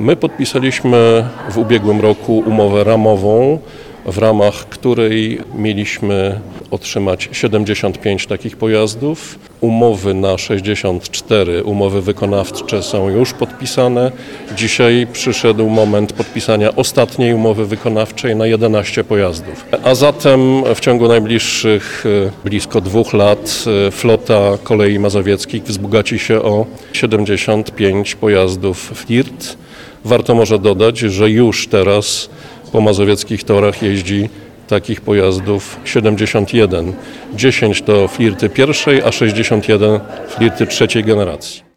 My podpisaliśmy w ubiegłym roku umowę ramową, w ramach której mieliśmy otrzymać 75 takich pojazdów. Umowy na 64, umowy wykonawcze są już podpisane. Dzisiaj przyszedł moment podpisania ostatniej umowy wykonawczej na 11 pojazdów. A zatem w ciągu najbliższych blisko 2 lat flota kolei mazowieckich wzbogaci się o 75 pojazdów Flirt. Warto może dodać, że już teraz po mazowieckich torach jeździ takich pojazdów 71. 10 to Flirty pierwszej, a 61 Flirty trzeciej generacji.